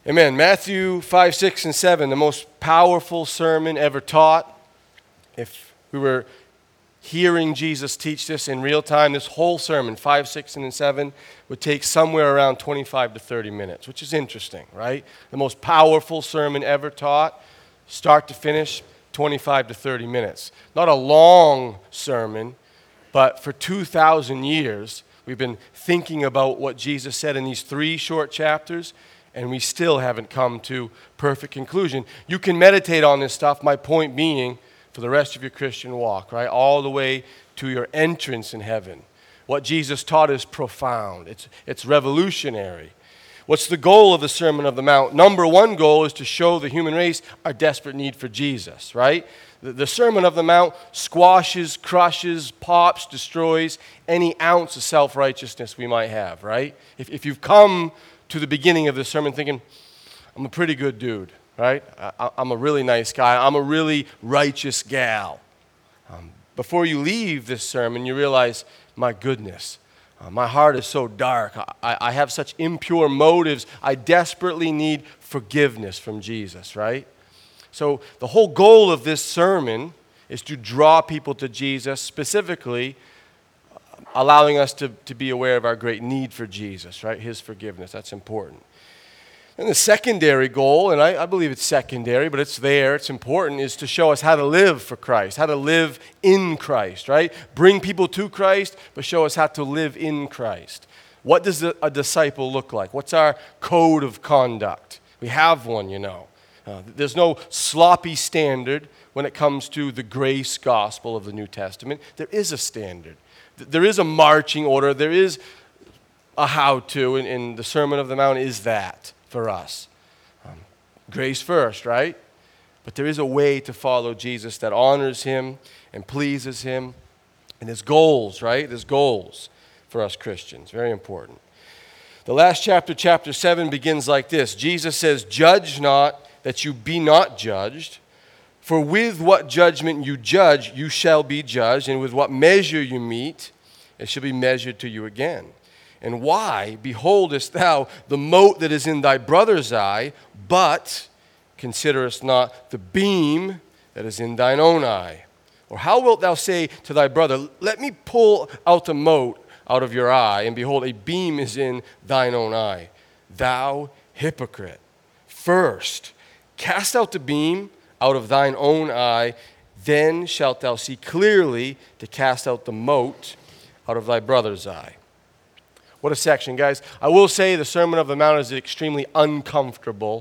Amen. Matthew 5, 6, and 7, the most powerful sermon ever taught. If we were hearing Jesus teach this in real time, this whole sermon, 5, 6, and 7, would take somewhere around 25 to 30 minutes, which is interesting, right? The most powerful sermon ever taught, start to finish, 25 to 30 minutes. Not a long sermon, but for 2,000 years, we've been thinking about what Jesus said in these 3 short chapters, and we still haven't come to perfect conclusion. You can meditate on this stuff, my point being, for the rest of your Christian walk, right? All the way to your entrance in heaven. What Jesus taught is profound. It's revolutionary. What's the goal of the Sermon on the Mount? Number one goal is to show the human race our desperate need for Jesus, right? The Sermon on the Mount squashes, crushes, pops, destroys any ounce of self-righteousness we might have, right? If you've come to the beginning of the sermon thinking, I'm a pretty good dude, right? I'm a really nice guy. I'm a really righteous gal. Before you leave this sermon, you realize, my goodness, my heart is so dark. I have such impure motives. I desperately need forgiveness from Jesus, right? So the whole goal of this sermon is to draw people to Jesus, specifically allowing us to be aware of our great need for Jesus, right? His forgiveness, that's important. And the secondary goal, and I believe it's secondary, but it's there, it's important, is to show us how to live for Christ, how to live in Christ, right? Bring people to Christ, but show us how to live in Christ. What does a disciple look like? What's our code of conduct? We have one, you know. There's no sloppy standard when it comes to the grace gospel of the New Testament. There is a standard. There is a marching order. There is a how-to, and the Sermon on the Mount is that for us. Grace first, right? But there is a way to follow Jesus that honors him and pleases him. And his goals, right? There's goals for us Christians. Very important. The last chapter, chapter 7, begins like this. Jesus says, "Judge not, that you be not judged. For with what judgment you judge, you shall be judged. And with what measure you meet, it shall be measured to you again. And why beholdest thou the mote that is in thy brother's eye, but considerest not the beam that is in thine own eye? Or how wilt thou say to thy brother, let me pull out the mote out of your eye, and behold, a beam is in thine own eye? Thou hypocrite, first cast out the beam out of thine own eye, then shalt thou see clearly to cast out the mote out of thy brother's eye." What a section, guys. I will say the Sermon on the Mount is extremely uncomfortable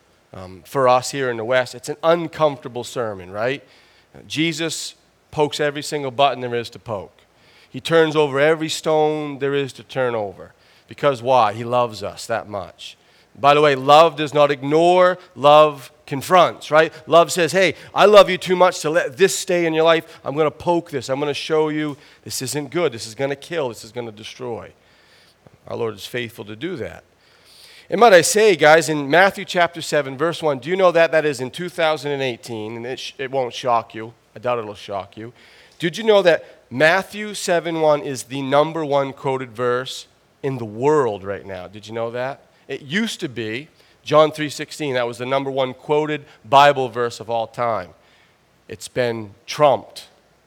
for us here in the West. It's an uncomfortable sermon, right? Jesus pokes every single button there is to poke. He turns over every stone there is to turn over. Because why? He loves us that much. By the way, love does not ignore, love confronts, right? Love says, hey, I love you too much to let this stay in your life. I'm going to poke this. I'm going to show you this isn't good. This is going to kill. This is going to destroy. Our Lord is faithful to do that. And might I say, guys, in Matthew chapter 7, verse 1, do you know that is in 2018, and it won't shock you. I doubt it'll shock you. Did you know that Matthew 7:1 is the number one quoted verse in the world right now? Did you know that? It used to be John 3:16. That was the number one quoted Bible verse of all time. It's been trumped.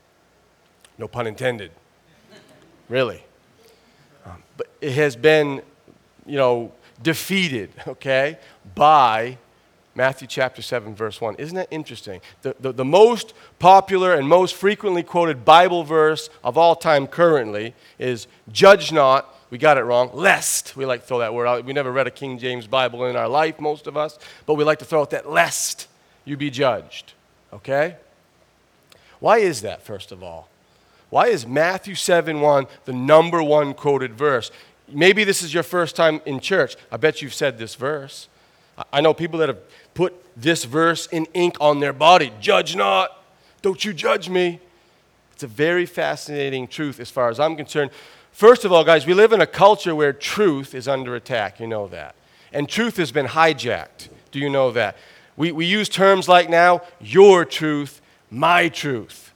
No pun intended. Really. But it has been, defeated, okay, by Matthew chapter 7, verse 1. Isn't that interesting? The most popular and most frequently quoted Bible verse of all time currently is, "Judge not," we got it wrong, "lest." We like to throw that word out. We never read a King James Bible in our life, most of us, but we like to throw out that "lest you be judged," okay? Why is that, first of all? Why is Matthew 7:1 the number one quoted verse? Maybe this is your first time in church. I bet you've said this verse. I know people that have put this verse in ink on their body. "Judge not, don't you judge me." It's a very fascinating truth as far as I'm concerned. First of all, guys, we live in a culture where truth is under attack. You know that. And truth has been hijacked. Do you know that? We use terms like now, your truth, my truth.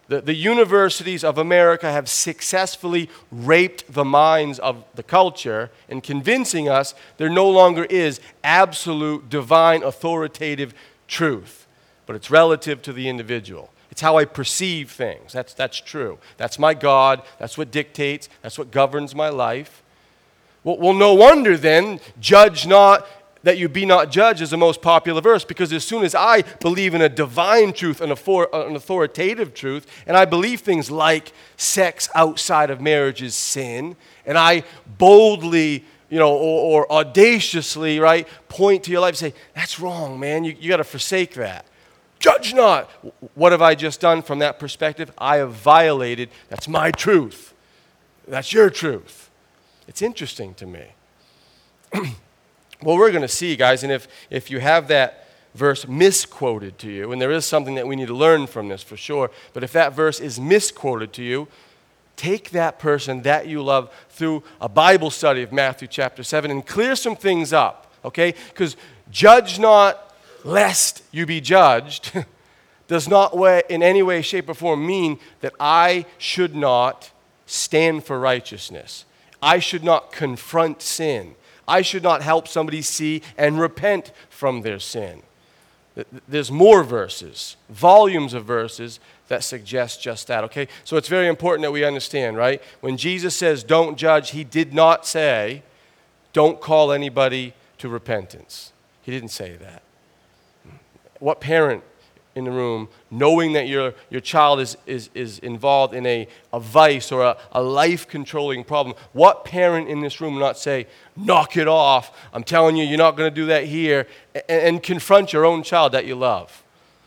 The universities of America have successfully raped the minds of the culture in convincing us there no longer is absolute, divine, authoritative truth. But it's relative to the individual. It's how I perceive things. That's true. That's my God. That's what dictates. That's what governs my life. Well, no wonder then, judge not that you be not judged is the most popular verse, because as soon as I believe in a divine truth, an authoritative truth, and I believe things like sex outside of marriage is sin, and I boldly, or audaciously, right, point to your life and say, that's wrong, man, you got to forsake that. Judge not. What have I just done from that perspective? I have violated, that's my truth. That's your truth. It's interesting to me. Well, we're going to see, guys, and if you have that verse misquoted to you, and there is something that we need to learn from this for sure, but if that verse is misquoted to you, take that person that you love through a Bible study of Matthew chapter 7 and clear some things up, okay? Because judge not lest you be judged does not in any way, shape, or form mean that I should not stand for righteousness. I should not confront sin. I should not help somebody see and repent from their sin. There's more verses, volumes of verses that suggest just that, okay? So it's very important that we understand, right? When Jesus says don't judge, he did not say don't call anybody to repentance. He didn't say that. What parent in the room, knowing that your child is involved in a vice or a life-controlling problem, what parent in this room will not say, knock it off, I'm telling you, you're not going to do that here, and confront your own child that you love?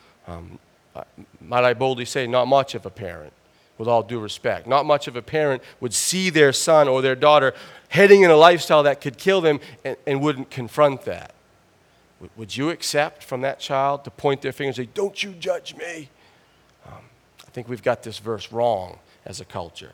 Might I boldly say, not much of a parent, with all due respect. Not much of a parent would see their son or their daughter heading in a lifestyle that could kill them and wouldn't confront that. Would you accept from that child to point their finger and say, don't you judge me? I think we've got this verse wrong as a culture.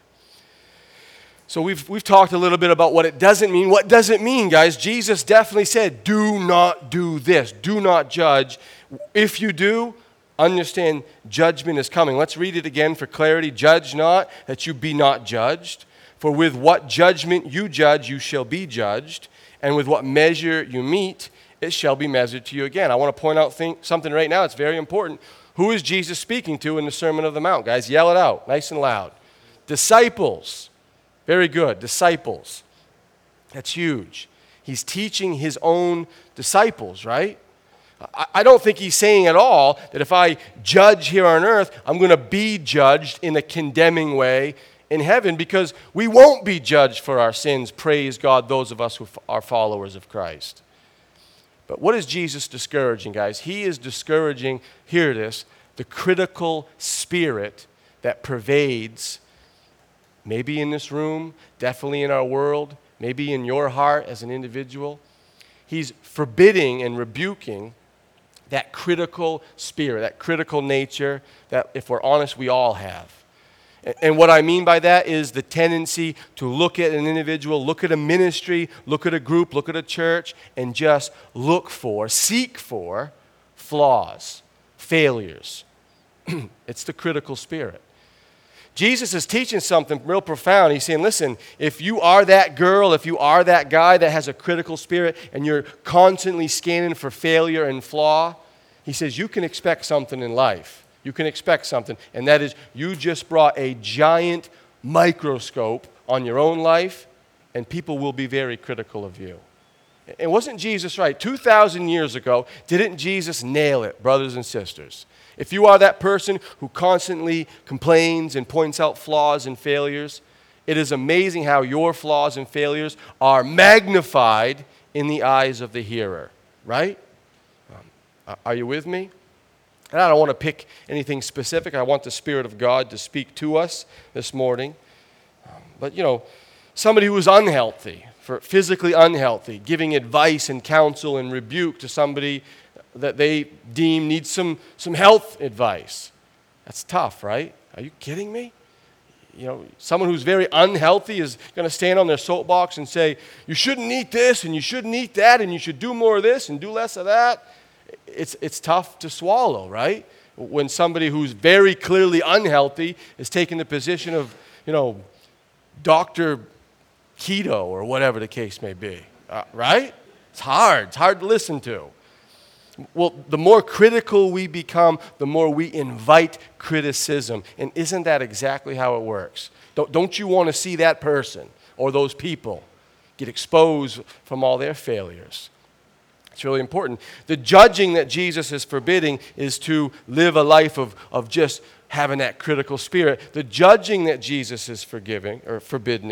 So we've talked a little bit about what it doesn't mean. What does it mean, guys? Jesus definitely said, do not do this. Do not judge. If you do, understand judgment is coming. Let's read it again for clarity. Judge not, that you be not judged. For with what judgment you judge, you shall be judged. And with what measure you meet, it shall be measured to you again. I want to point out something right now. It's very important. Who is Jesus speaking to in the Sermon on the Mount? Guys, yell it out nice and loud. Disciples. Very good. Disciples. That's huge. He's teaching his own disciples, right? I don't think he's saying at all that if I judge here on earth, I'm going to be judged in a condemning way in heaven, because we won't be judged for our sins, praise God, those of us who are followers of Christ. But what is Jesus discouraging, guys? He is discouraging, hear this, the critical spirit that pervades, maybe in this room, definitely in our world, maybe in your heart as an individual. He's forbidding and rebuking that critical spirit, that critical nature that, if we're honest, we all have. And what I mean by that is the tendency to look at an individual, look at a ministry, look at a group, look at a church, and just seek for flaws, failures. It's the critical spirit. Jesus is teaching something real profound. He's saying, listen, if you are that girl, if you are that guy that has a critical spirit and you're constantly scanning for failure and flaw, he says you can expect something in life. You can expect something, and that is you just brought a giant microscope on your own life, and people will be very critical of you. And wasn't Jesus right? 2,000 years ago, didn't Jesus nail it, brothers and sisters? If you are that person who constantly complains and points out flaws and failures, it is amazing how your flaws and failures are magnified in the eyes of the hearer, right? Are you with me? And I don't want to pick anything specific. I want the Spirit of God to speak to us this morning. But, somebody who is unhealthy, physically unhealthy, giving advice and counsel and rebuke to somebody that they deem needs some health advice. That's tough, right? Are you kidding me? Someone who's very unhealthy is going to stand on their soapbox and say, you shouldn't eat this and you shouldn't eat that and you should do more of this and do less of that. It's tough to swallow, right? When somebody who's very clearly unhealthy is taking the position of, Dr. Keto or whatever the case may be, right? It's hard to listen to. Well, the more critical we become, the more we invite criticism. And isn't that exactly how it works? Don't you want to see that person or those people get exposed from all their failures? It's really important. The judging that Jesus is forbidding is to live a life of just having that critical spirit. The judging that Jesus is forbidden,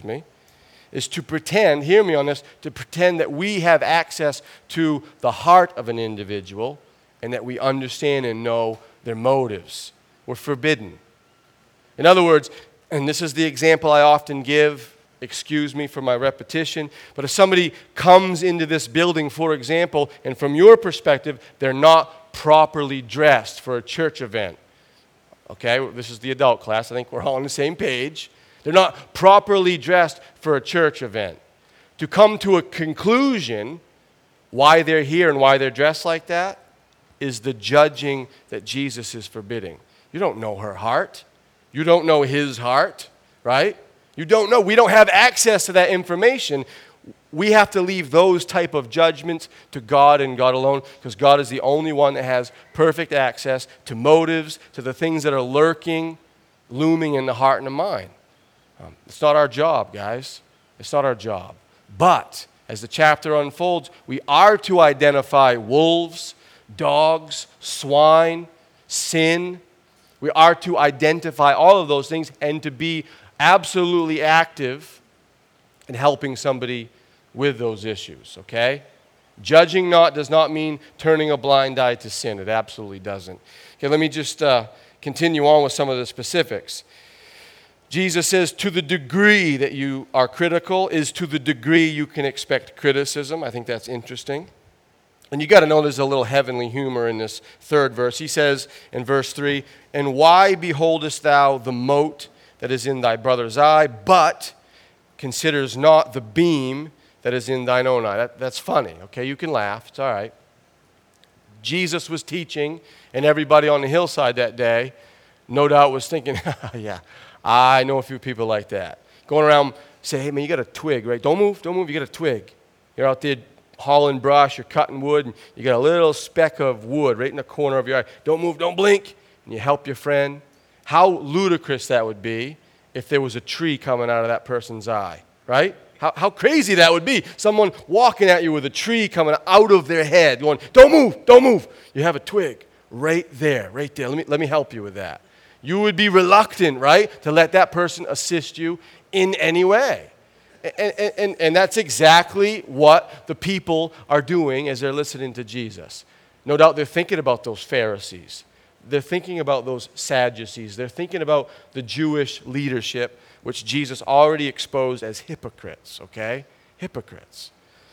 is to pretend, hear me on this, to pretend that we have access to the heart of an individual and that we understand and know their motives. We're forbidden. In other words, and this is the example I often give, excuse me for my repetition, but if somebody comes into this building, for example, and from your perspective, they're not properly dressed for a church event. Okay, this is the adult class. I think we're all on the same page. They're not properly dressed for a church event. To come to a conclusion why they're here and why they're dressed like that is the judging that Jesus is forbidding. You don't know her heart. You don't know his heart, right? You don't know. We don't have access to that information. We have to leave those type of judgments to God and God alone, because God is the only one that has perfect access to motives, to the things that are looming in the heart and the mind. It's not our job, guys. It's not our job. But as the chapter unfolds, we are to identify wolves, dogs, swine, sin. We are to identify all of those things and to be absolutely active in helping somebody with those issues, okay? Judging not does not mean turning a blind eye to sin. It absolutely doesn't. Okay, let me just continue on with some of the specifics. Jesus says, to the degree that you are critical is to the degree you can expect criticism. I think that's interesting. And you got to know there's a little heavenly humor in this third verse. He says in verse 3, and why beholdest thou the mote that is in thy brother's eye, but considers not the beam that is in thine own eye? That's funny, okay? You can laugh. It's all right. Jesus was teaching, and everybody on the hillside that day no doubt was thinking, yeah, I know a few people like that. Going around, say, hey, man, you got a twig, right? Don't move, you got a twig. You're out there hauling brush, you're cutting wood, and you got a little speck of wood right in the corner of your eye. Don't move, don't blink, and you help your friend. How ludicrous that would be if there was a tree coming out of that person's eye, right? How crazy that would be. Someone walking at you with a tree coming out of their head going, don't move. You have a twig right there. Let me help you with that. You would be reluctant, right, to let that person assist you in any way. And that's exactly what the people are doing as they're listening to Jesus. No doubt they're thinking about those Pharisees. They're thinking about those Sadducees. They're thinking about the Jewish leadership, which Jesus already exposed as hypocrites, okay? Hypocrites.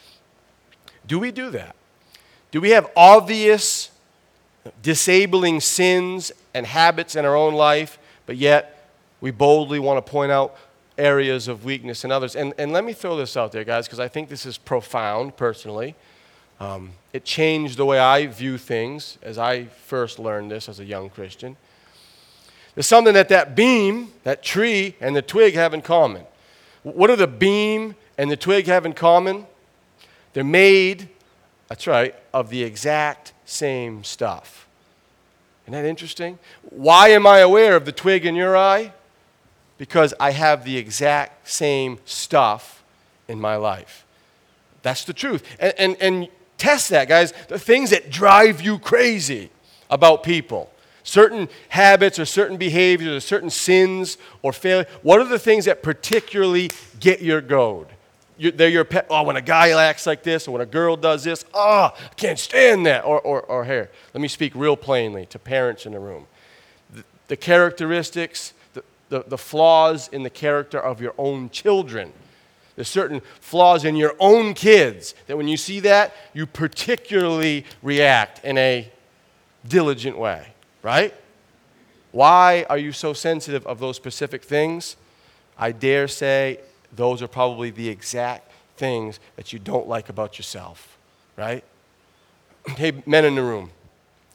Do we do that? Do we have obvious disabling sins and habits in our own life, but yet we boldly want to point out areas of weakness in others? And let me throw this out there, guys, because I think this is profound personally. It changed the way I view things as I first learned this as a young Christian. There's something that beam, that tree, and the twig have in common. What do the beam and the twig have in common? They're made, that's right, of the exact same stuff. Isn't that interesting? Why am I aware of the twig in your eye? Because I have the exact same stuff in my life. That's the truth. And test that, guys. The things that drive you crazy about people, certain habits or certain behaviors or certain sins or failure, what are the things that particularly get your goad? They're your pet. Oh, when a guy acts like this or when a girl does this, I can't stand that. Or here, let me speak real plainly to parents in the room. The characteristics, the flaws in the character of your own children. There's certain flaws in your own kids that when you see that, you particularly react in a diligent way, right? Why are you so sensitive of those specific things? I dare say those are probably the exact things that you don't like about yourself, right? Hey, men in the room,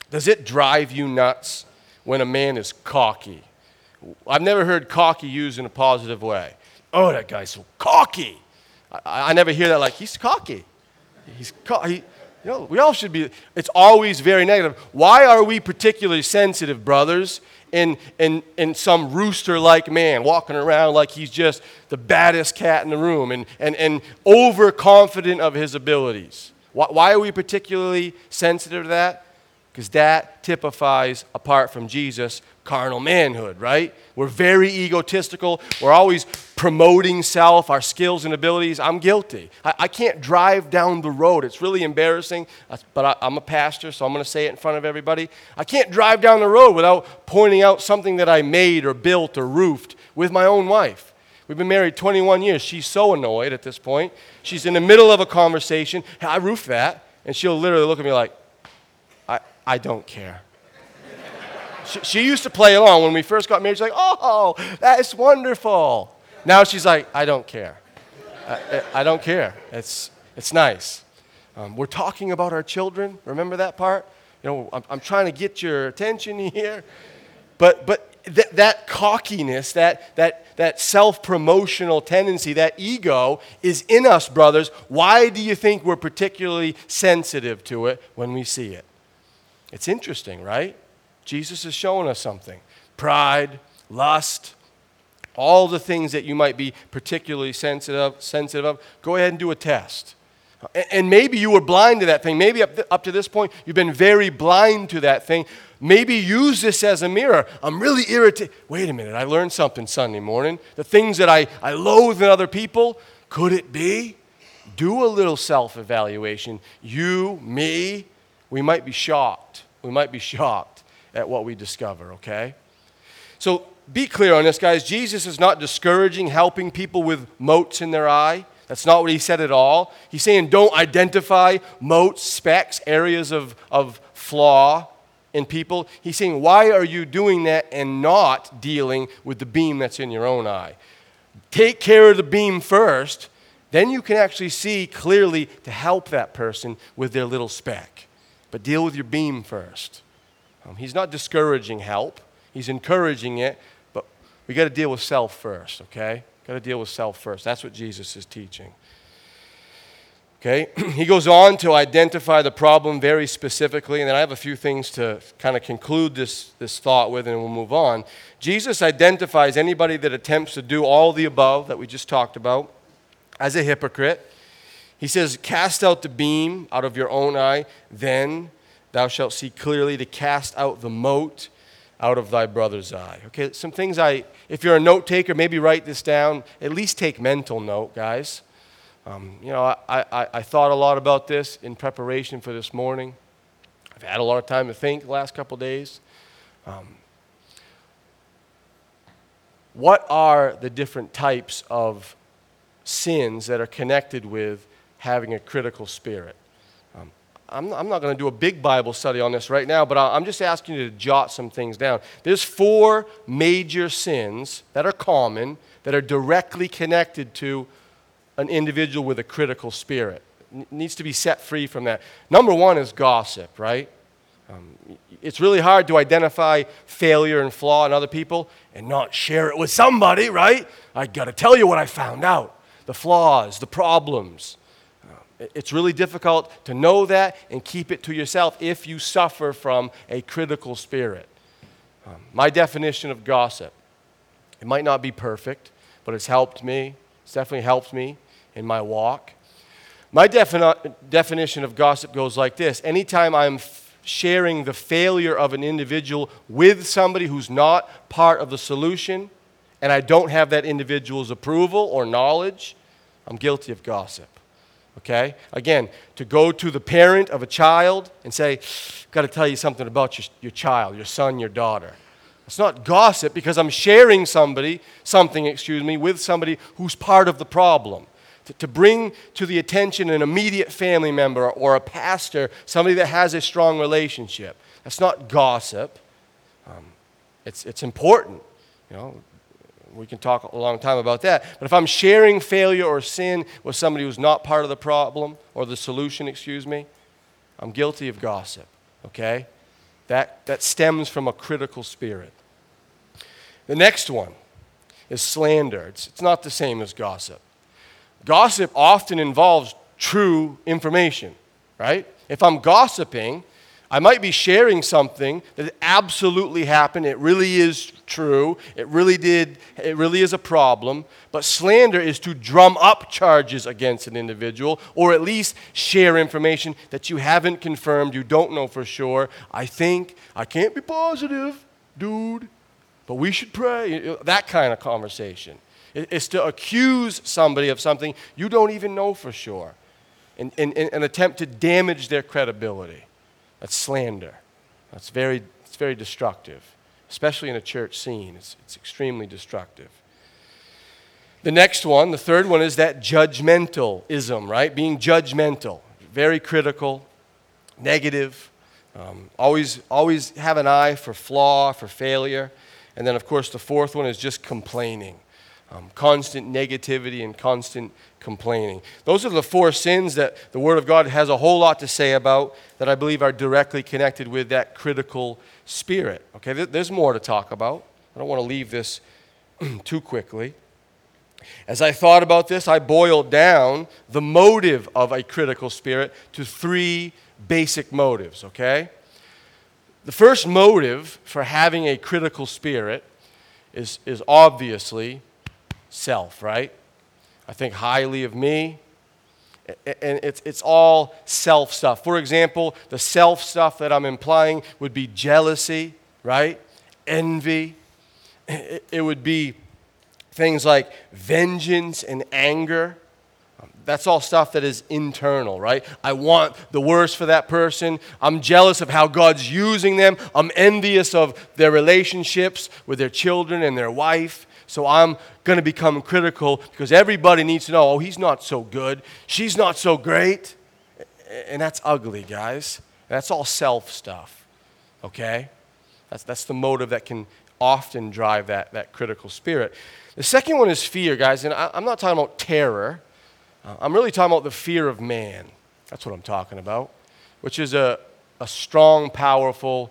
Does it drive you nuts when a man is cocky? I've never heard cocky used in a positive way. Oh, that guy's so cocky. I never hear that like, he's cocky. He's cocky. We all should be. It's always very negative. Why are we particularly sensitive, brothers, in some rooster-like man walking around like he's just the baddest cat in the room and overconfident of his abilities? Why are we particularly sensitive to that? Because that typifies, apart from Jesus, carnal manhood, right? We're very egotistical. We're always promoting self, our skills and abilities. I'm guilty. I can't drive down the road. It's really embarrassing, but I'm a pastor, so I'm going to say it in front of everybody. I can't drive down the road without pointing out something that I made or built or roofed with my own wife. We've been married 21 years. She's so annoyed at this point. She's in the middle of a conversation. Hey, I roofed that. And she'll literally look at me like, I don't care. She used to play along. When we first got married, she's like, oh, that's wonderful. Now she's like, I don't care. I don't care. It's nice. We're talking about our children. Remember that part? I'm trying to get your attention here. But that cockiness, that self-promotional tendency, that ego is in us, brothers. Why do you think we're particularly sensitive to it when we see it? It's interesting, right? Jesus is showing us something. Pride, lust, all the things that you might be particularly sensitive of. Go ahead and do a test. And maybe you were blind to that thing. Maybe up to this point, you've been very blind to that thing. Maybe use this as a mirror. I'm really irritated. Wait a minute, I learned something Sunday morning. The things that I loathe in other people, could it be? Do a little self-evaluation. You, me, we might be shocked. We might be shocked at what we discover, okay? So be clear on this, guys. Jesus is not discouraging helping people with motes in their eye. That's not what he said at all. He's saying don't identify motes, specks, areas of flaw in people. He's saying, why are you doing that and not dealing with the beam that's in your own eye? Take care of the beam first, then you can actually see clearly to help that person with their little speck. But deal with your beam first. He's not discouraging help. He's encouraging it, but we got to deal with self first, okay? Got to deal with self first. That's what Jesus is teaching. Okay? He goes on to identify the problem very specifically, and then I have a few things to kind of conclude this thought with, and we'll move on. Jesus identifies anybody that attempts to do all the above that we just talked about as a hypocrite. He says, cast out the beam out of your own eye, then thou shalt see clearly to cast out the mote out of thy brother's eye. Okay, some things if you're a note taker, maybe write this down. At least take mental note, guys. I thought a lot about this in preparation for this morning. I've had a lot of time to think the last couple days. What are the different types of sins that are connected with having a critical spirit? I'm not going to do a big Bible study on this right now, but I'm just asking you to jot some things down. There's 4 major sins that are common, that are directly connected to an individual with a critical spirit. Needs to be set free from that. Number 1 is gossip, right? It's really hard to identify failure and flaw in other people and not share it with somebody, right? I got to tell you what I found out, the flaws, the problems. It's really difficult to know that and keep it to yourself if you suffer from a critical spirit. My definition of gossip, it might not be perfect, but it's helped me. It's definitely helped me in my walk. My definition of gossip goes like this. Anytime I'm sharing the failure of an individual with somebody who's not part of the solution, and I don't have that individual's approval or knowledge, I'm guilty of gossip. Okay? Again, to go to the parent of a child and say, got to tell you something about your child, your son, your daughter. It's not gossip because I'm sharing something with somebody who's part of the problem. To bring to the attention an immediate family member or a pastor, somebody that has a strong relationship. That's not gossip. It's important. We can talk a long time about that. But if I'm sharing failure or sin with somebody who's not part of the problem or the solution, I'm guilty of gossip, okay? That stems from a critical spirit. The next one is slander. It's not the same as gossip. Gossip often involves true information, right? If I'm gossiping, I might be sharing something that absolutely happened. It really is true. It really is a problem. But slander is to drum up charges against an individual, or at least share information that you haven't confirmed, you don't know for sure. I can't be positive, dude, but we should pray. That kind of conversation. It's to accuse somebody of something you don't even know for sure, and an attempt to damage their credibility. That's slander. It's very destructive, especially in a church scene. It's extremely destructive. The next one, the third one, is that judgmentalism, right? Being judgmental, very critical, negative, always have an eye for flaw, for failure. And then, of course, the fourth one is just complaining. Constant negativity and constant complaining. Those are the four sins that the Word of God has a whole lot to say about that I believe are directly connected with that critical spirit. Okay, there's more to talk about. I don't want to leave this too quickly. As I thought about this, I boiled down the motive of a critical spirit to three basic motives, okay? The first motive for having a critical spirit is obviously self, right? I think highly of me, and it's all self stuff. For example, the self stuff that I'm implying would be jealousy, right? Envy. It would be things like vengeance and anger. That's all stuff that is internal, right? I want the worst for that person. I'm jealous of how God's using them. I'm envious of their relationships with their children and their wife. So I'm going to become critical because everybody needs to know, oh, he's not so good. She's not so great. And that's ugly, guys. That's all self stuff, okay? That's the motive that can often drive that critical spirit. The second one is fear, guys. And I'm not talking about terror. I'm really talking about the fear of man. That's what I'm talking about, which is a strong, powerful,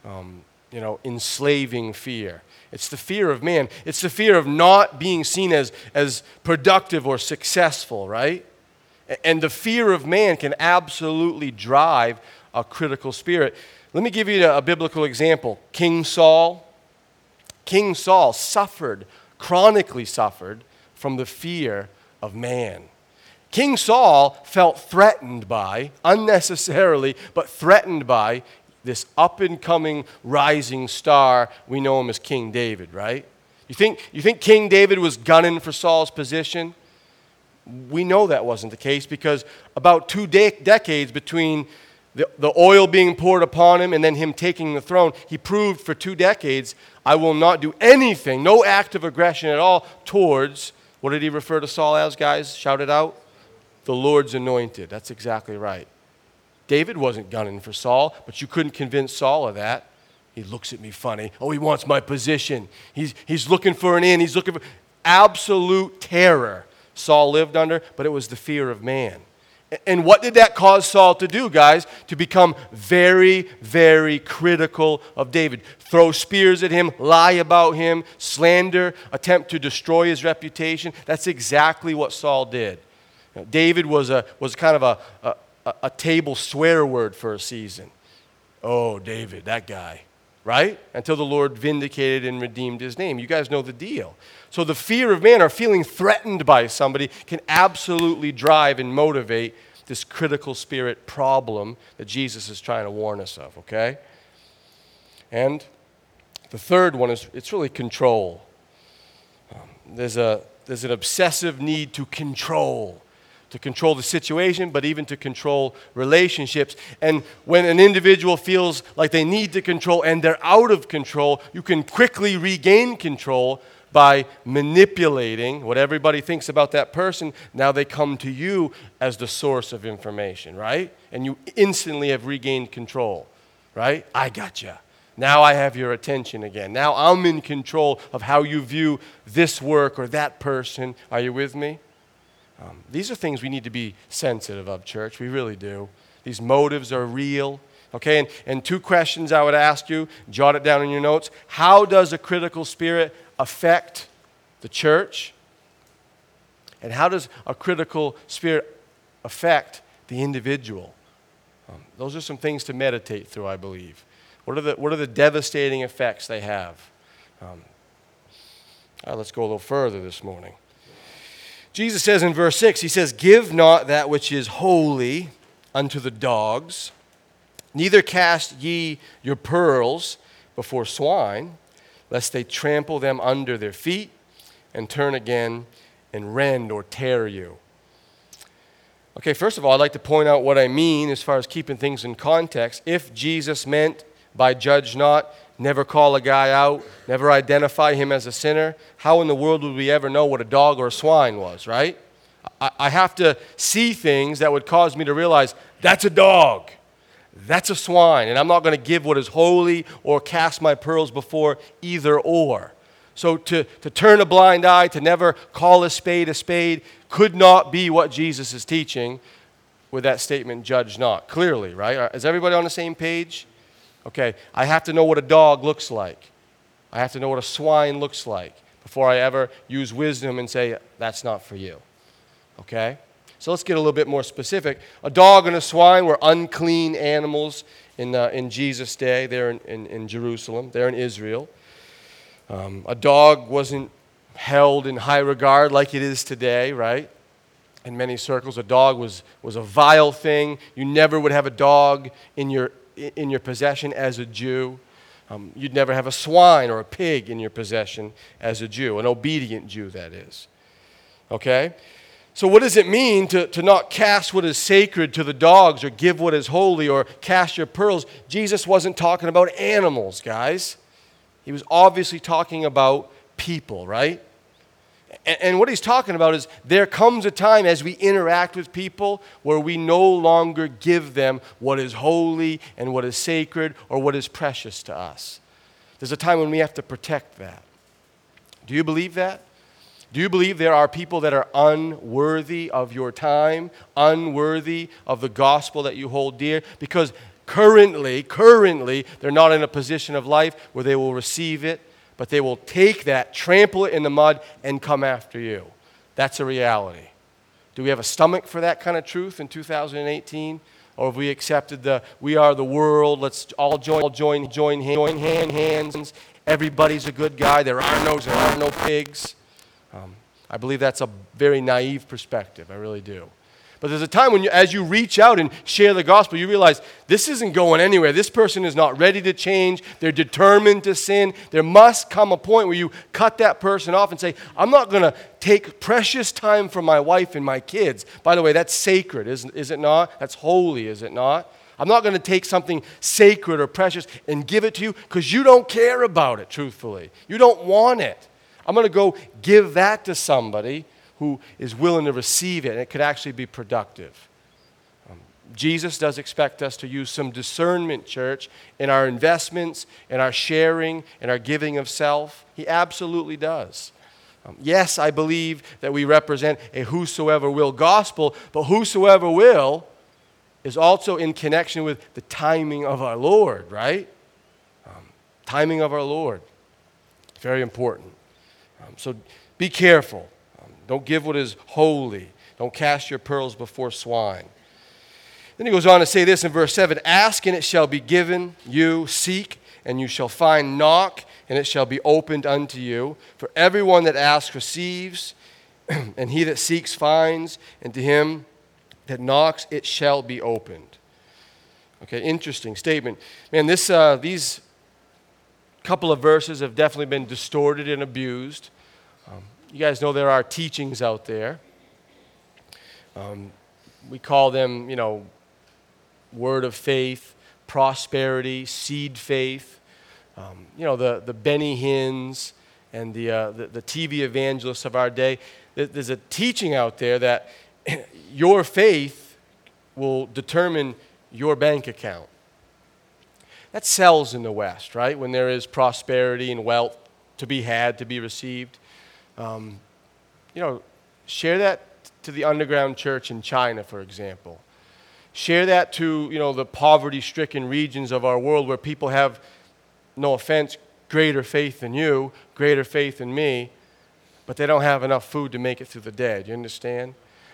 enslaving fear. It's the fear of man. It's the fear of not being seen as productive or successful, right? And the fear of man can absolutely drive a critical spirit. Let me give you a biblical example. King Saul. King Saul chronically suffered from the fear of man. King Saul felt threatened by, unnecessarily, but threatened by this up-and-coming rising star. We know him as King David, right? You think King David was gunning for Saul's position? We know that wasn't the case because about 2 decades between the oil being poured upon him and then him taking the throne, he proved for 2 decades, I will not do anything, no act of aggression at all towards, what did he refer to Saul as, guys? Shout it out. The Lord's anointed. That's exactly right. David wasn't gunning for Saul, but you couldn't convince Saul of that. He looks at me funny. Oh, he wants my position. He's looking for an in. He's looking for absolute terror Saul lived under, but it was the fear of man. And what did that cause Saul to do, guys? To become very, very critical of David. Throw spears at him, lie about him, slander, attempt to destroy his reputation. That's exactly what Saul did. David was kind of a table swear word for a season. Oh, David, that guy, right? Until the Lord vindicated and redeemed his name. You guys know the deal. So the fear of man or feeling threatened by somebody can absolutely drive and motivate this critical spirit problem that Jesus is trying to warn us of, okay? And the third one is, it's really control. There's an obsessive need to control the situation, but even to control relationships. And when an individual feels like they need to control and they're out of control, you can quickly regain control by manipulating what everybody thinks about that person. Now they come to you as the source of information, right? And you instantly have regained control, right? I gotcha. Now I have your attention again. Now I'm in control of how you view this work or that person. Are you with me? These are things we need to be sensitive of, church. We really do. These motives are real. Okay, and two questions I would ask you, jot it down in your notes. How does a critical spirit affect the church? And how does a critical spirit affect the individual? Those are some things to meditate through, I believe. What are the devastating effects they have? Let's go a little further this morning. Jesus says in verse 6, he says, "Give not that which is holy unto the dogs, neither cast ye your pearls before swine, lest they trample them under their feet, and turn again and rend or tear you." Okay, first of all, I'd like to point out what I mean as far as keeping things in context. If Jesus meant by judge not, never call a guy out, never identify him as a sinner, how in the world would we ever know what a dog or a swine was, right? I have to see things that would cause me to realize that's a dog, that's a swine, and I'm not going to give what is holy or cast my pearls before either or. So to turn a blind eye, to never call a spade, could not be what Jesus is teaching with that statement, judge not. Clearly, right? Is everybody on the same page? Okay, I have to know what a dog looks like. I have to know what a swine looks like before I ever use wisdom and say, that's not for you. Okay? So let's get a little bit more specific. A dog and a swine were unclean animals in Jesus' day there in Jerusalem, there in Israel. A dog wasn't held in high regard like it is today, right? In many circles, a dog was a vile thing. You never would have a dog in your possession as a Jew. You'd never have a swine or a pig in your possession as a Jew, an obedient Jew, that is. Okay? So what does it mean to not cast what is sacred to the dogs or give what is holy or cast your pearls? Jesus wasn't talking about animals, guys. He was obviously talking about people, right? And what he's talking about is there comes a time as we interact with people where we no longer give them what is holy and what is sacred or what is precious to us. There's a time when we have to protect that. Do you believe that? Do you believe there are people that are unworthy of your time, unworthy of the gospel that you hold dear? Because currently, they're not in a position of life where they will receive it, but they will take that, trample it in the mud, and come after you. That's a reality. Do we have a stomach for that kind of truth in 2018? Or have we accepted we are the world, let's all join hands, everybody's a good guy, there are no pigs? I believe that's a very naive perspective, I really do. But there's a time when as you reach out and share the gospel, you realize this isn't going anywhere. This person is not ready to change. They're determined to sin. There must come a point where you cut that person off and say, I'm not going to take precious time from my wife and my kids. By the way, that's sacred, is it not? That's holy, is it not? I'm not going to take something sacred or precious and give it to you because you don't care about it, truthfully. You don't want it. I'm going to go give that to somebody who is willing to receive it, and it could actually be productive. Jesus does expect us to use some discernment, church, in our investments, in our sharing, in our giving of self. He absolutely does. Yes, I believe that we represent a whosoever will gospel, but whosoever will is also in connection with the timing of our Lord, right? Timing of our Lord. Very important. So be careful. Don't give what is holy. Don't cast your pearls before swine. Then he goes on to say this in verse 7, ask and it shall be given you, seek and you shall find, knock and it shall be opened unto you. For everyone that asks receives, and he that seeks finds, and to him that knocks it shall be opened. Okay, interesting statement. Man, these couple of verses have definitely been distorted and abused. You guys know there are teachings out there. We call them, word of faith, prosperity, seed faith. The Benny Hinns and the TV evangelists of our day. There's a teaching out there that your faith will determine your bank account. That sells in the West, right? When there is prosperity and wealth to be had, to be received. Share that to the underground church in China, for example. Share that to, the poverty-stricken regions of our world where people have, no offense, greater faith than you, greater faith than me, but they don't have enough food to make it through the day. Do you understand?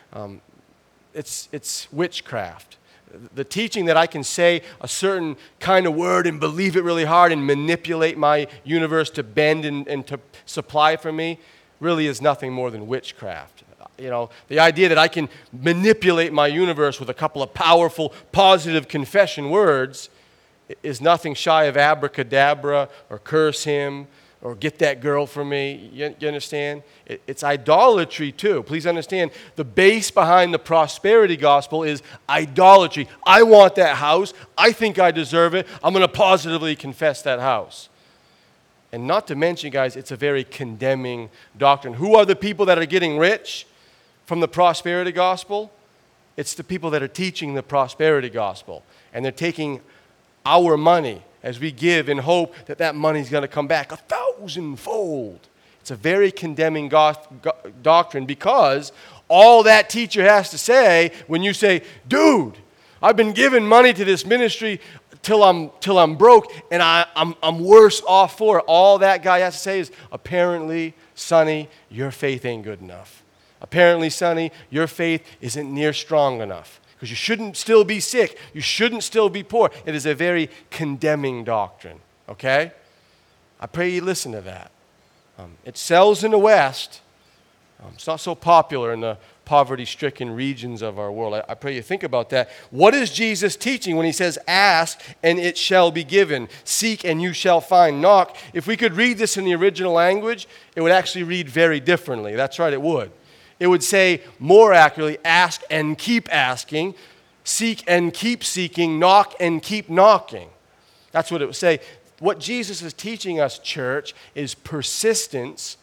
It's witchcraft. The teaching that I can say a certain kind of word and believe it really hard and manipulate my universe to bend and to supply for me really is nothing more than witchcraft. The idea that I can manipulate my universe with a couple of powerful, positive confession words is nothing shy of abracadabra or curse him or get that girl for me. You understand? It's idolatry too. Please understand, the base behind the prosperity gospel is idolatry. I want that house. I think I deserve it. I'm going to positively confess that house. And not to mention, guys, it's a very condemning doctrine. Who are the people that are getting rich from the prosperity gospel? It's the people that are teaching the prosperity gospel. And they're taking our money as we give in hope that that money's going to come back 1,000-fold. It's a very condemning doctrine, because all that teacher has to say when you say, dude, I've been giving money to this ministry till I'm broke and I'm worse off for it. All that guy has to say is, apparently, Sonny, your faith ain't good enough. Apparently, Sonny, your faith isn't near strong enough. Because you shouldn't still be sick. You shouldn't still be poor. It is a very condemning doctrine, okay? I pray you listen to that. It sells in the West. It's not so popular in the poverty-stricken regions of our world. I pray you think about that. What is Jesus teaching when he says, ask and it shall be given, seek and you shall find, knock? If we could read this in the original language, it would actually read very differently. That's right, it would. It would say, more accurately, ask and keep asking, seek and keep seeking, knock and keep knocking. That's what it would say. What Jesus is teaching us, church, is persistence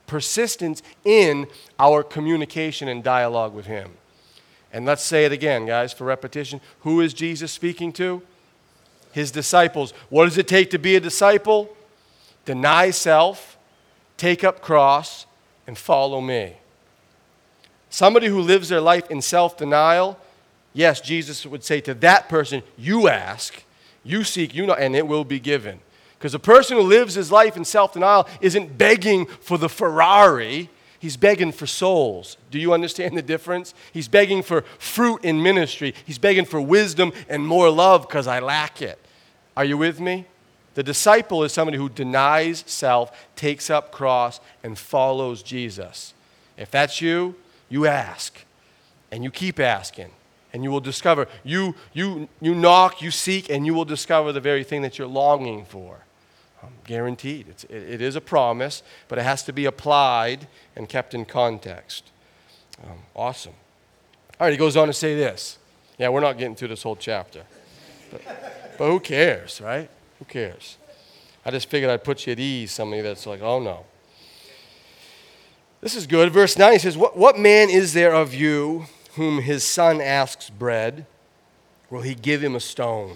in our communication and dialogue with him. And let's say it again, guys, for repetition. Who is Jesus speaking to? His disciples. What does it take to be a disciple? Deny self, take up cross, and follow me. Somebody who lives their life in self-denial, yes, Jesus would say to that person, you ask, you seek, you know, and it will be given. Because a person who lives his life in self-denial isn't begging for the Ferrari, he's begging for souls. Do you understand the difference? He's begging for fruit in ministry. He's begging for wisdom and more love because I lack it. Are you with me? The disciple is somebody who denies self, takes up cross, and follows Jesus. If that's you, you ask, and you keep asking, and you will discover. You knock, you seek, and you will discover the very thing that you're longing for. Guaranteed. It is a promise, but it has to be applied and kept in context. Awesome. All right, he goes on to say this. Yeah, we're not getting through this whole chapter. But who cares, right? Who cares? I just figured I'd put you at ease, somebody that's like, oh no. This is good. Verse 9, he says, What man is there of you whom his son asks bread? Will he give him a stone?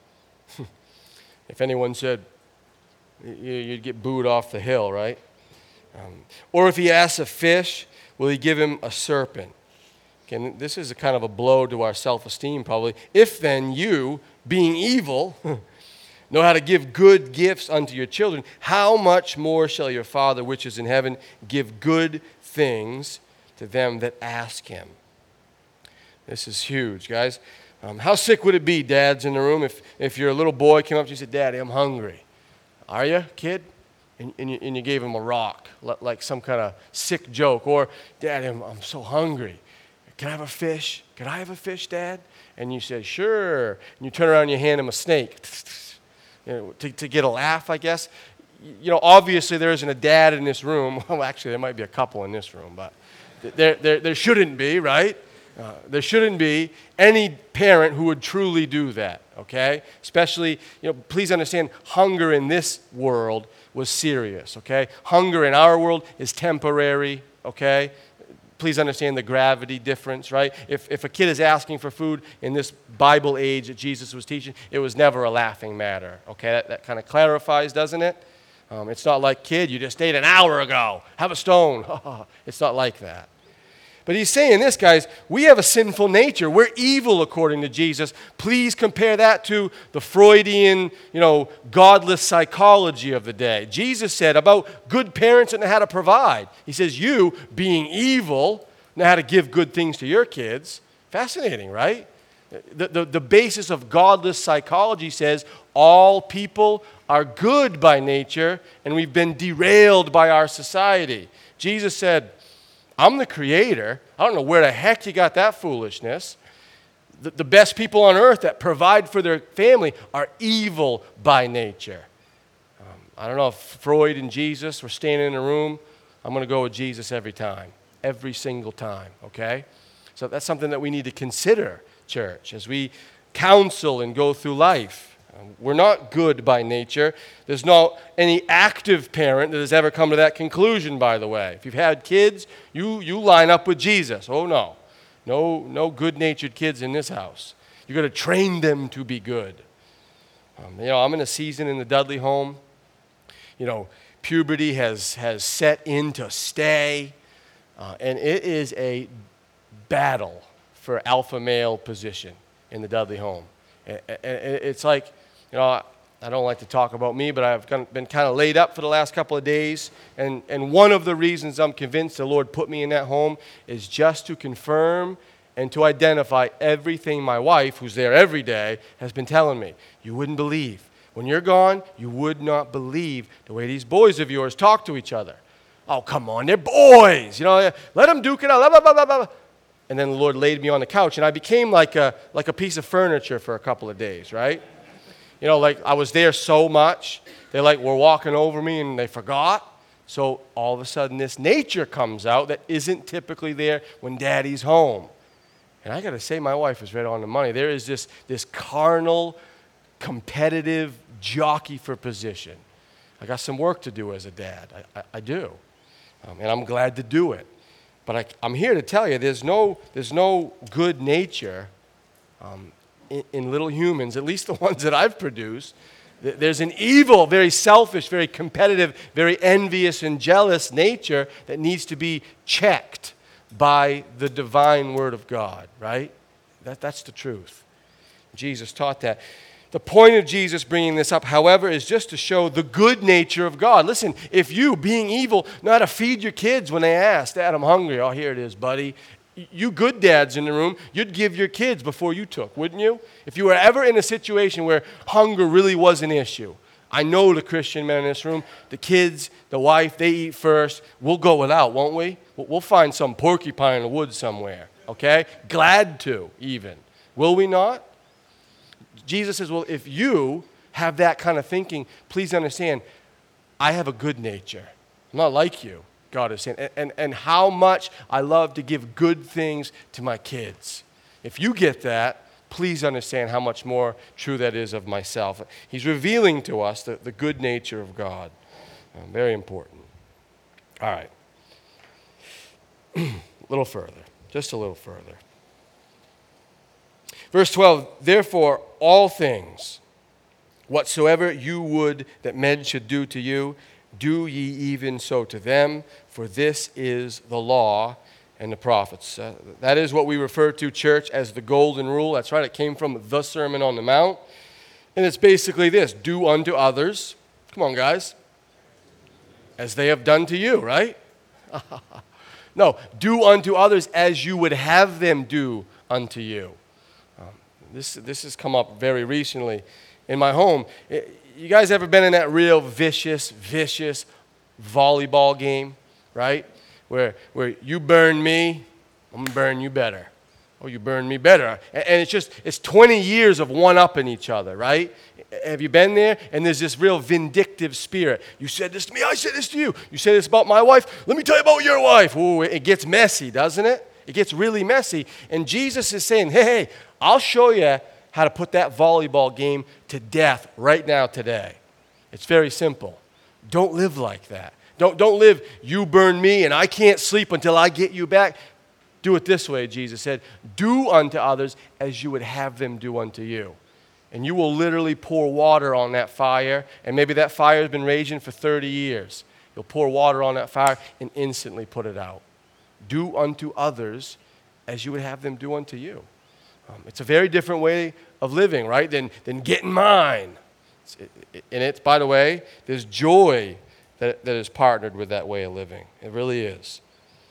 If anyone said, you'd get booed off the hill, right? Or if he asks a fish, will he give him a serpent? Again, this is a kind of a blow to our self-esteem probably. If then you, being evil, know how to give good gifts unto your children, how much more shall your Father which is in heaven give good things to them that ask him? This is huge, guys. How sick would it be, dads in the room, if your little boy came up to you and said, Daddy, I'm hungry. Are you, kid? And you gave him a rock, like some kind of sick joke. Or, Daddy, I'm so hungry. Can I have a fish? Can I have a fish, Dad? And you say, sure. And you turn around and you hand him a snake. To get a laugh, I guess. Obviously there isn't a dad in this room. Well, actually, there might be a couple in this room, but there shouldn't be, right? There shouldn't be any parent who would truly do that, okay? Especially, please understand, hunger in this world was serious, okay? Hunger in our world is temporary, okay? Please understand the gravity difference, right? If a kid is asking for food in this Bible age that Jesus was teaching, it was never a laughing matter, okay? That kind of clarifies, doesn't it? It's not like, kid, you just ate an hour ago. Have a stone. It's not like that. But he's saying this, guys, we have a sinful nature. We're evil according to Jesus. Please compare that to the Freudian, godless psychology of the day. Jesus said about good parents that know how to provide. He says, you, being evil, know how to give good things to your kids. Fascinating, right? The basis of godless psychology says all people are good by nature, and we've been derailed by our society. Jesus said, I'm the creator. I don't know where the heck you got that foolishness. The best people on earth that provide for their family are evil by nature. I don't know if Freud and Jesus were standing in a room. I'm going to go with Jesus every time, every single time, okay? So that's something that we need to consider, church, as we counsel and go through life. We're not good by nature. There's not any active parent that has ever come to that conclusion, by the way. If you've had kids, you line up with Jesus. Oh, no. No good-natured kids in this house. You've got to train them to be good. I'm in a season in the Dudley home. Puberty has set in to stay. And it is a battle for alpha male position in the Dudley home. It's like, I don't like to talk about me, but I've been kind of laid up for the last couple of days. And one of the reasons I'm convinced the Lord put me in that home is just to confirm and to identify everything my wife, who's there every day, has been telling me. You wouldn't believe. When you're gone, you would not believe the way these boys of yours talk to each other. Oh, come on, they're boys. Let them duke it out. Blah, blah, blah, blah. And then the Lord laid me on the couch, and I became like a piece of furniture for a couple of days, right? I was there so much, they were walking over me and they forgot. So all of a sudden this nature comes out that isn't typically there when daddy's home. And I got to say, my wife is right on the money. There is this carnal, competitive jockey for position. I got some work to do as a dad. I do. And I'm glad to do it. But I'm here to tell you, there's no good nature in little humans, at least the ones that I've produced. There's an evil, very selfish, very competitive, very envious and jealous nature that needs to be checked by the divine word of God, right? That's the truth. Jesus taught that. The point of Jesus bringing this up, however, is just to show the good nature of God. Listen, if you, being evil, know how to feed your kids when they ask, Dad, I'm hungry. Oh, here it is, buddy. You good dads in the room, you'd give your kids before you took, wouldn't you? If you were ever in a situation where hunger really was an issue. I know the Christian men in this room, the kids, the wife, they eat first. We'll go without, won't we? We'll find some porcupine in the woods somewhere, okay? Glad to, even. Will we not? Jesus says, well, if you have that kind of thinking, please understand, I have a good nature. I'm not like you, God is saying. And how much I love to give good things to my kids. If you get that, please understand how much more true that is of myself. He's revealing to us the good nature of God. Very important. All right. A little further. Just a little further. Verse 12, therefore, all things, whatsoever you would that men should do to you, do ye even so to them, for this is the law and the prophets. That is what we refer to, church, as the golden rule. That's right, it came from the Sermon on the Mount. And it's basically this, do unto others, come on guys, as they have done to you, right? No, do unto others as you would have them do unto you. This has come up very recently in my home. You guys ever been in that real vicious volleyball game, right? Where you burn me, I'm going to burn you better. Oh, you burn me better. And it's 20 years of one-upping each other, right? Have you been there? And there's this real vindictive spirit. You said this to me, I said this to you. You said this about my wife, let me tell you about your wife. Ooh, it gets messy, doesn't it? It gets really messy. And Jesus is saying, hey, I'll show you how to put that volleyball game to death right now today. It's very simple. Don't live like that. Don't live, you burn me and I can't sleep until I get you back. Do it this way, Jesus said. Do unto others as you would have them do unto you. And you will literally pour water on that fire. And maybe that fire has been raging for 30 years. You'll pour water on that fire and instantly put it out. do unto others as you would have them do unto you. It's a very different way of living, right, than getting mine. And it's, by the way, there's joy that is partnered with that way of living. It really is.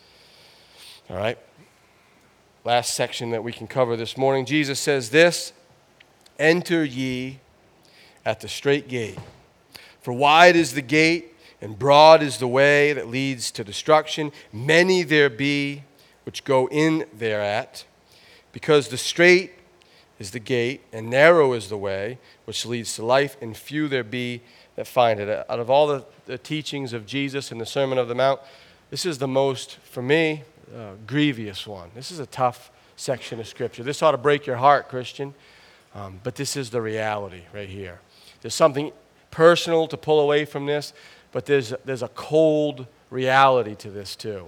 All right. Last section that we can cover this morning. Jesus says this, enter ye at the strait gate. For wide is the gate, and broad is the way that leads to destruction. Many there be which go in thereat. Because the strait is the gate, and narrow is the way which leads to life, and few there be that find it. Out of all the teachings of Jesus in the Sermon on the Mount, this is the most, for me, grievous one. This is a tough section of Scripture. This ought to break your heart, Christian, but this is the reality right here. There's something personal to pull away from this, but there's a cold reality to this too.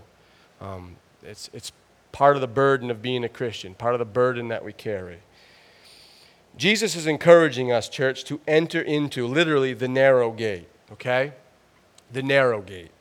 It's part of the burden of being a Christian, part of the burden that we carry. Jesus is encouraging us, church, to enter into literally the narrow gate, okay? The narrow gate.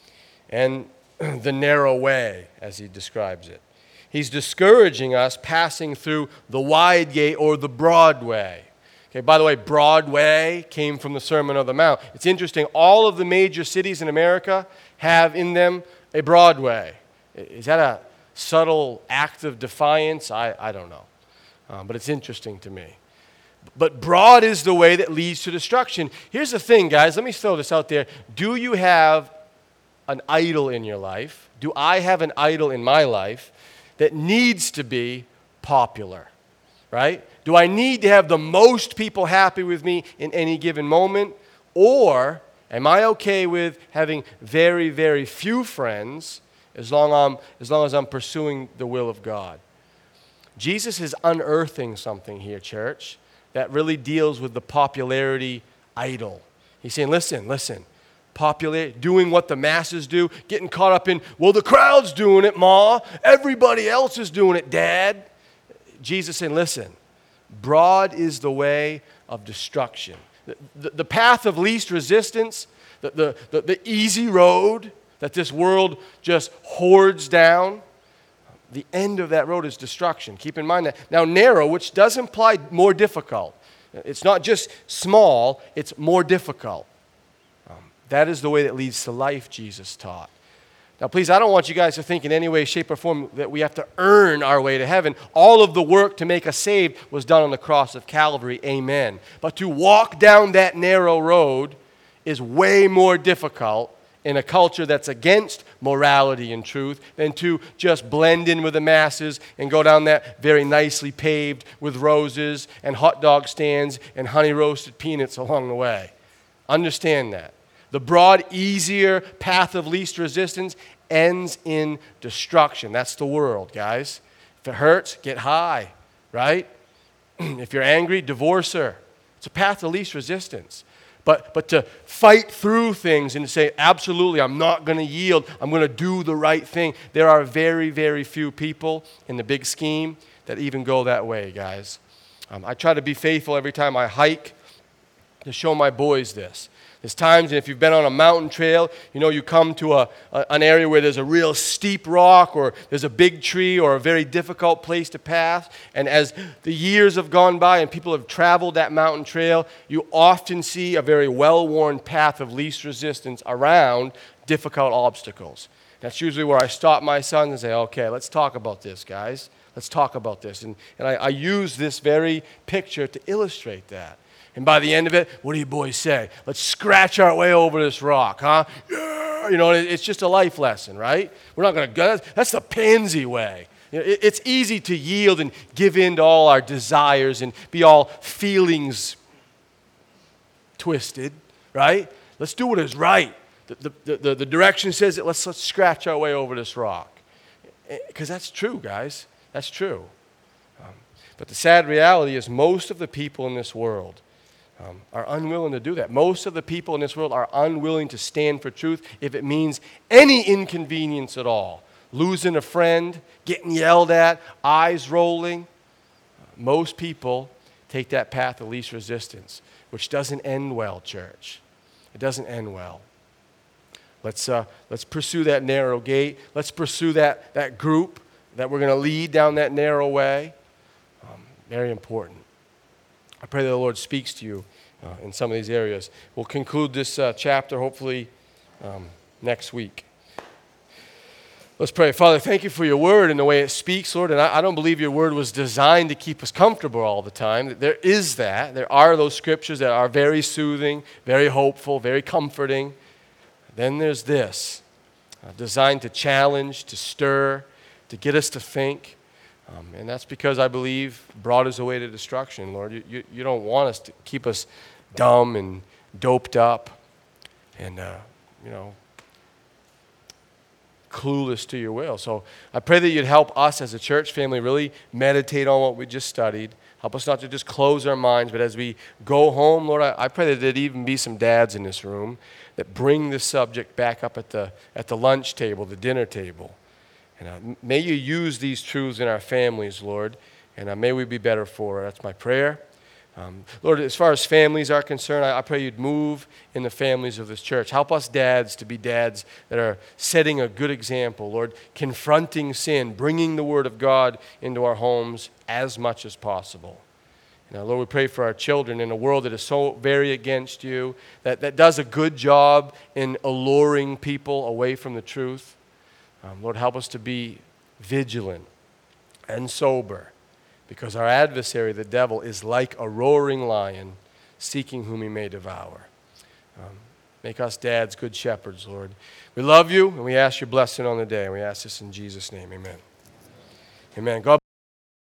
And the narrow way, as he describes it. He's discouraging us passing through the wide gate or the broad way. Okay, by the way, Broadway came from the Sermon on the Mount. It's interesting, all of the major cities in America have in them a Broadway. Is that a subtle act of defiance? I don't know. But it's interesting to me. But broad is the way that leads to destruction. Here's the thing, guys. Let me throw this out there. Do you have an idol in your life? Do I have an idol in my life that needs to be popular? Right? Do I need to have the most people happy with me in any given moment? Or am I okay with having very, very few friends as long as I'm pursuing the will of God? Jesus is unearthing something here, church, that really deals with the popularity idol. He's saying, listen, popular, doing what the masses do, getting caught up in, well, the crowd's doing it, Ma. Everybody else is doing it, Dad. Jesus saying, listen, broad is the way of destruction. The path of least resistance, the easy road that this world just hoards down, the end of that road is destruction. Keep in mind that. Now, narrow, which does imply more difficult. It's not just small, it's more difficult. That is the way that leads to life, Jesus taught. Now, please, I don't want you guys to think in any way, shape, or form that we have to earn our way to heaven. All of the work to make us saved was done on the cross of Calvary. Amen. But to walk down that narrow road is way more difficult in a culture that's against morality and truth than to just blend in with the masses and go down that very nicely paved with roses and hot dog stands and honey roasted peanuts along the way. Understand that. The broad, easier path of least resistance ends in destruction. That's the world, guys. If it hurts, get high, right? If you're angry, divorce her. It's a path of least resistance. But to fight through things and to say, absolutely, I'm not going to yield. I'm going to do the right thing. There are very, very few people in the big scheme that even go that way, guys. I try to be faithful every time I hike to show my boys this. There's times, and if you've been on a mountain trail, you come to an area where there's a real steep rock or there's a big tree or a very difficult place to pass. And as the years have gone by and people have traveled that mountain trail, you often see a very well-worn path of least resistance around difficult obstacles. That's usually where I stop my sons and say, okay, let's talk about this, guys. Let's talk about this. And I use this very picture to illustrate that. And by the end of it, what do you boys say? Let's scratch our way over this rock, huh? Yeah! It's just a life lesson, right? We're not going to go. That's the pansy way. It's easy to yield and give in to all our desires and be all feelings twisted, right? Let's do what is right. The direction says that let's scratch our way over this rock. Because that's true, guys. That's true. But the sad reality is most of the people in this world are unwilling to do that. Most of the people in this world are unwilling to stand for truth if it means any inconvenience at all. Losing a friend, getting yelled at, eyes rolling. Most people take that path of least resistance, which doesn't end well, church. It doesn't end well. Let's pursue that narrow gate. Let's pursue that group that we're going to lead down that narrow way. Very important. I pray that the Lord speaks to you in some of these areas. We'll conclude this chapter hopefully next week. Let's pray. Father, thank you for your word and the way it speaks, Lord. And I don't believe your word was designed to keep us comfortable all the time. There is that. There are those scriptures that are very soothing, very hopeful, very comforting. Then there's this, designed to challenge, to stir, to get us to think. And that's because I believe broad is the way to destruction, Lord. You don't want us to keep us dumb and doped up and, clueless to your will. So I pray that you'd help us as a church family really meditate on what we just studied. Help us not to just close our minds, but as we go home, Lord, I pray that there'd even be some dads in this room that bring this subject back up at the lunch table, the dinner table. And may you use these truths in our families, Lord, and may we be better for it. That's my prayer. Lord, as far as families are concerned, I pray you'd move in the families of this church. Help us dads to be dads that are setting a good example, Lord, confronting sin, bringing the word of God into our homes as much as possible. Now, Lord, we pray for our children in a world that is so very against you, that does a good job in alluring people away from the truth. Lord, help us to be vigilant and sober, because our adversary, the devil, is like a roaring lion seeking whom he may devour. Make us dads good shepherds, Lord. We love you, and we ask your blessing on the day, and we ask this in Jesus' name. Amen. Amen. God